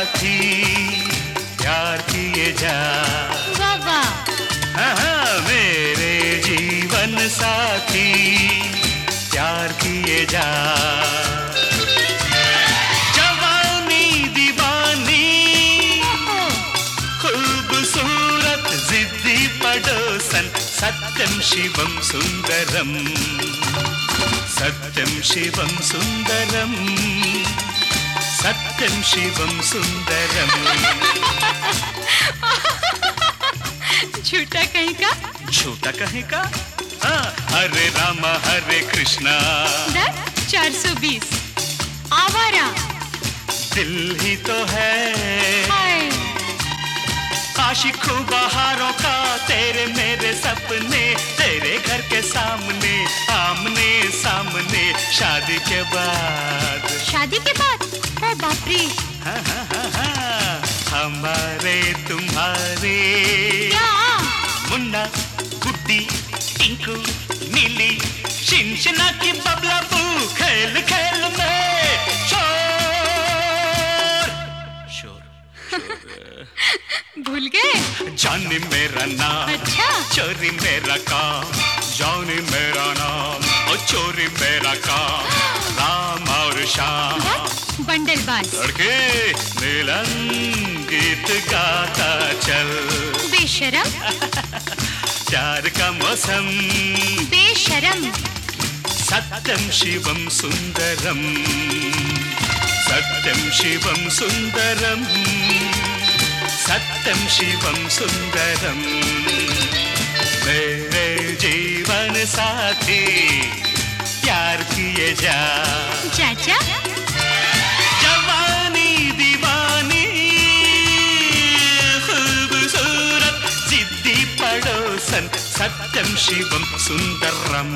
साथी प्यार किए जा। बाबा हाँ, मेरे जीवन साथी प्यार किए जा। जवानी दीवानी खूबसूरत जिद्दी पड़ोसन सत्यम शिवम सुंदरम, सत्यम शिवम सुंदरम, सत्यम शिवम सुंदरम। झूठा कहीं का, झूठा कहीं का। हाँ, हरे रामा हरे कृष्णा 420 आवारा दिल ही तो है। हाय आशिक बहारों का तेरे मेरे सपने, तेरे घर के सामने आमने सामने शादी के बाद। शादी के बाद ओ बाप रे। हाँ हाँ हाँ हाँ, हमारे तुम्हारे क्या मुन्ना गुड्डी टिंकू नीली शिनशिना की बबला बू खेल खेल में शोर शोर। भूल गए? जानी मेरा नाम, अच्छा चोरी मेरा काम, जानी मेरा नाम और चोरी मेरा काम, राम और श्याम बंडलबाज लड़के मिलन गीत गाता चल। बेशरम प्यार का मौसम बेशरम सत्यम शिवम सुंदरम, सत्यम शिवम सुंदरम, सत्यम शिवम सुंदरम। मेरे जीवन साथी प्यार किए जा। चाचा जवानी दीवानी खूबसूरत जिद्दी पड़ोसन सत्यम शिवम सुंदरम।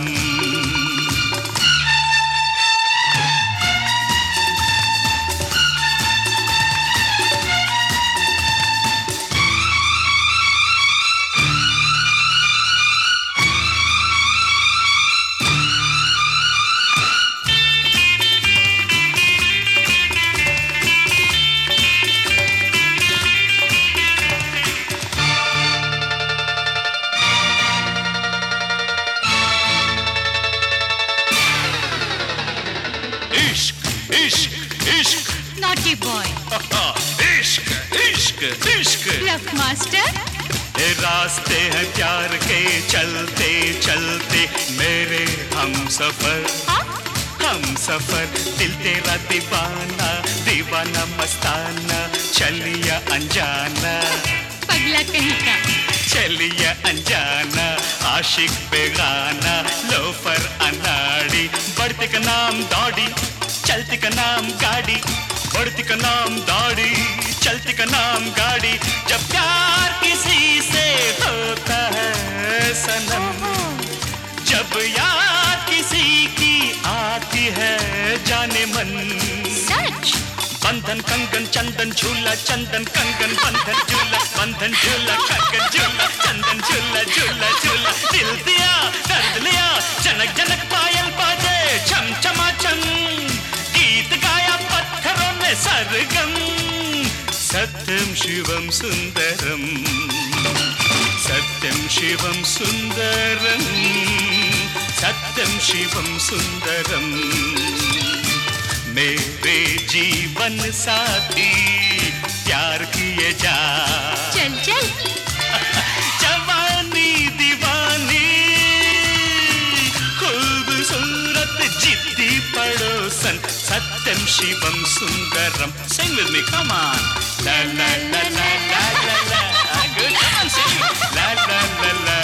इश्क इश्क इश्क नॉटी बॉय इश्क इश्क इश्क ब्लफ मास्टर ये रास्ते हैं प्यार के चलते चलते मेरे हम सफर, हम सफर। दिल तेरा दीवाना दीवाना मस्ताना चलिया अनजाना, पगला कहीं का चलिया अनजाना आशिक बेगाना लोफर अनाड़ी। बढ़ती का नाम दौड़ी चलती का नाम गाड़ी, बढ़ती का नाम दौड़ी चलती का नाम गाड़ी। जब प्यार किसी से होता है सनम, जब याद किसी की आती है जाने मन। सच बंधन कंगन चंदन झूला चंदन कंगन बंधन झूला बंधन झूला कंगन झूला चंदन झूला झूला झूला। दिल दिया दर्द लिया जनक जनक पायल बाजे छम छमा छम, गीत गाया पत्थरों में सरगम। सत्यम शिवम सुंदरम, सत्यम शिवम सुंदरम, सत्यम शिवम सुंदरम। मेरे जीवन साथी प्यार किए जा। चल चल जवानी दीवानी खूबसूरत जिद्दी पड़ोसन सत्यम Shivam Sundaram. Sing with me, come on. La la la la la la la. Good, come on, sing. La la la la.